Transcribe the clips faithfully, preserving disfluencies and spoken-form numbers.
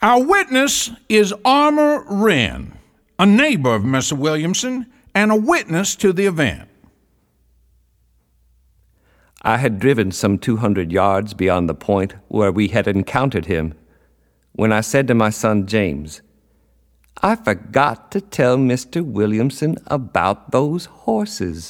Our witness is Armour Wren, a neighbor of Mister Williamson and a witness to the event. I had driven some two hundred yards beyond the point where we had encountered him when I said to my son James, "I forgot to tell Mister Williamson about those horses."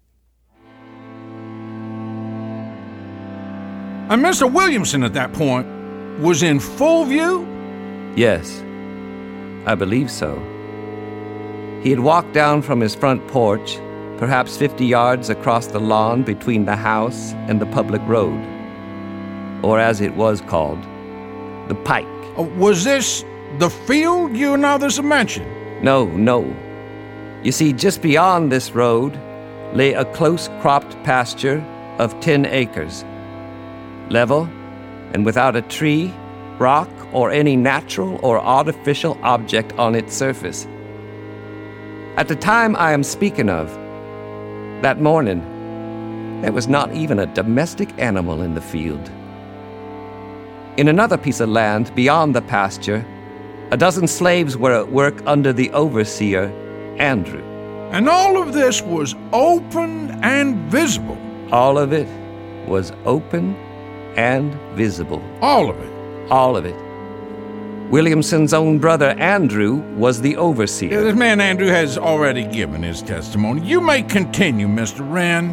And Mister Williamson at that point was in full view? Yes, I believe so. He had walked down from his front porch, perhaps fifty yards across the lawn between the house and the public road, or as it was called, the pike. Uh, was this the field you and others have mentioned? No, no. You see, just beyond this road lay a close-cropped pasture of ten acres, level and without a tree, rock, or any natural or artificial object on its surface. At the time I am speaking of, that morning, there was not even a domestic animal in the field. In another piece of land beyond the pasture, a dozen slaves were at work under the overseer, Andrew. And all of this was open and visible. All of it was open and visible. All of it. All of it. Williamson's own brother, Andrew, was the overseer. Yeah, this man Andrew has already given his testimony. You may continue, Mister Wren.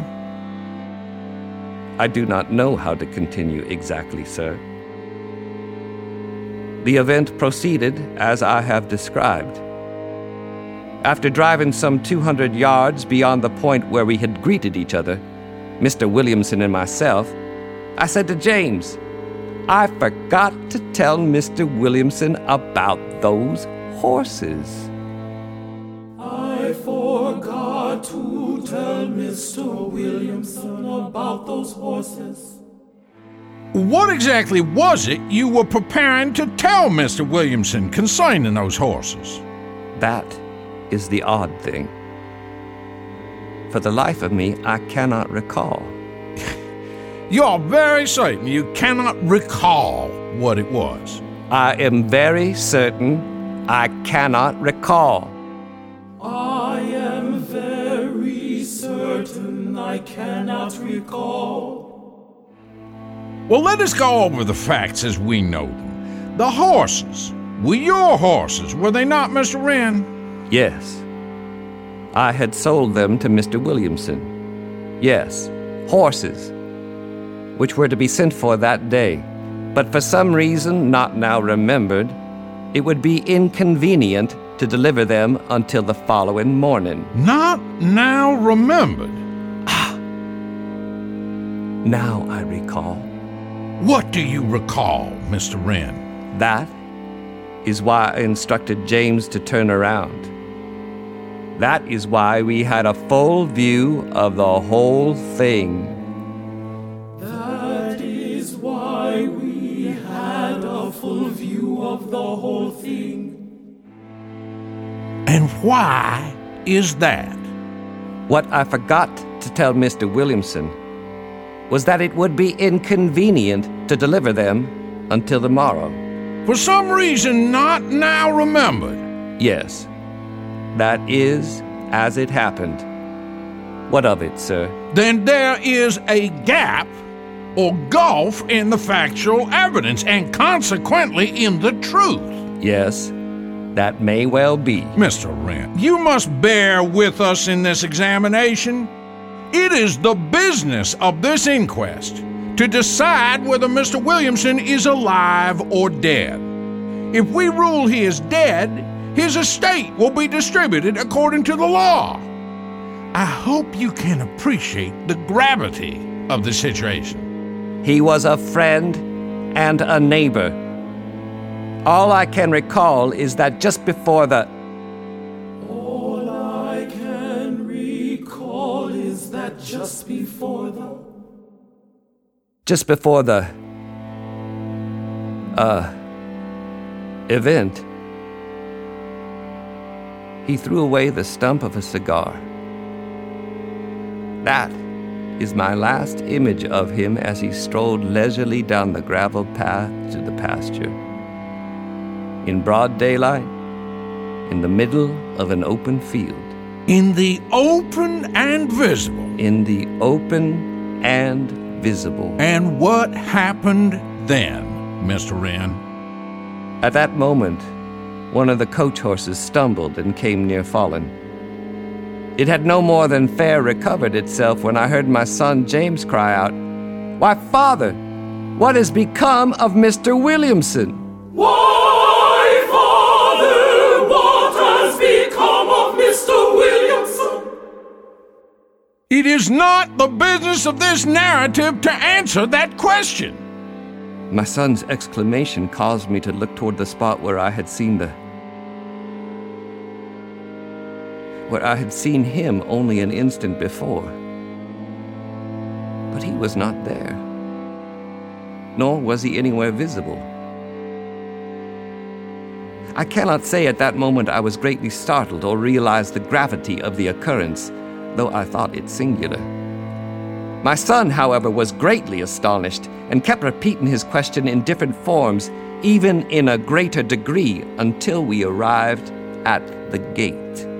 I do not know how to continue exactly, sir. The event proceeded as I have described. After driving some two hundred yards beyond the point where we had greeted each other, Mister Williamson and myself, I said to James, "I forgot to tell Mister Williamson about those horses." I forgot to tell Mister Williamson about those horses. What exactly was it you were preparing to tell Mister Williamson concerning those horses? That is the odd thing. For the life of me, I cannot recall. You are very certain you cannot recall what it was? I am very certain I cannot recall. I am very certain I cannot recall. Well, let us go over the facts as we know them. The horses were your horses, were they not, Mister Wren? Yes. I had sold them to Mister Williamson. Yes, horses, which were to be sent for that day. But for some reason not now remembered, it would be inconvenient to deliver them until the following morning. Not now remembered? Ah. Now I recall. What do you recall, Mister Wren? That is why I instructed James to turn around. That is why we had a full view of the whole thing. That is why we had a full view of the whole thing. And why is that? What I forgot to tell Mister Williamson was that it would be inconvenient to deliver them until the morrow. For some reason not now remembered? Yes, that is as it happened. What of it, sir? Then there is a gap or gulf in the factual evidence and consequently in the truth. Yes, that may well be. Mister Wren, you must bear with us in this examination. It is the business of this inquest to decide whether Mister Williamson is alive or dead. If we rule he is dead, his estate will be distributed according to the law. I hope you can appreciate the gravity of the situation. He was a friend and a neighbor. All I can recall is that just before the... All I can recall is that just before the... Just before the... Uh... event, he threw away the stump of a cigar. That is my last image of him as he strolled leisurely down the gravel path to the pasture. in broad daylight, in the middle of an open field. In the open and visible. In the open and visible. And what happened then, Mister Wren? At that moment, one of the coach horses stumbled and came near falling. It had no more than fair recovered itself when I heard my son James cry out, "Why, Father, what has become of Mister Williamson?" Why, Father, what has become of Mister Williamson? It is not the business of this narrative to answer that question. My son's exclamation caused me to look toward the spot where I had seen the... where I had seen him only an instant before. But he was not there, nor was he anywhere visible. I cannot say at that moment I was greatly startled or realized the gravity of the occurrence, though I thought it singular. My son, however, was greatly astonished and kept repeating his question in different forms, even in a greater degree, until we arrived at the gate.